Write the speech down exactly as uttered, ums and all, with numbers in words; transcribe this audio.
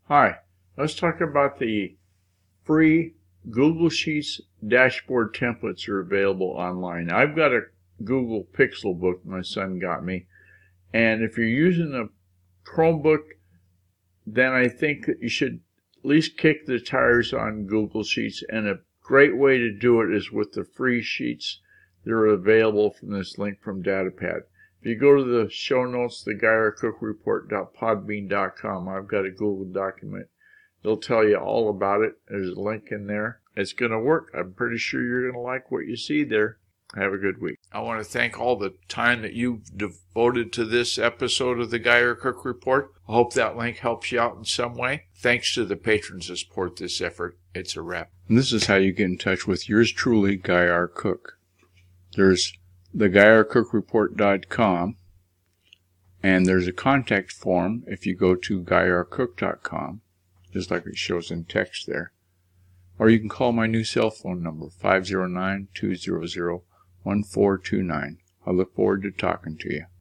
Hi, let's talk about the free Google Sheets dashboard templates that are available online. I've got a Google Pixel book my son got me, and if you're using a Chromebook, then I think that you should at least kick the tires on Google Sheets, and a great way to do it is with the free sheets that are available from this link from DataPad. If you go to the show notes, the guy r cook report dot podbean dot com, I've got a Google document. It'll tell you all about it. There's a link in there. It's going to work. I'm pretty sure you're going to like what you see there. Have a good week. I want to thank all the time that you've devoted to this episode of the Guy R. Cook Report. I hope that link helps you out in some way. Thanks to the patrons that support this effort. It's a wrap. And this is how you get in touch with yours truly, Guy R. Cook. There's the guy r cook report dot com, and there's a contact form if you go to guy r cook dot com, just like it shows in text there. Or you can call my new cell phone number, five zero nine, two zero zero, one four two nine. I look forward to talking to you.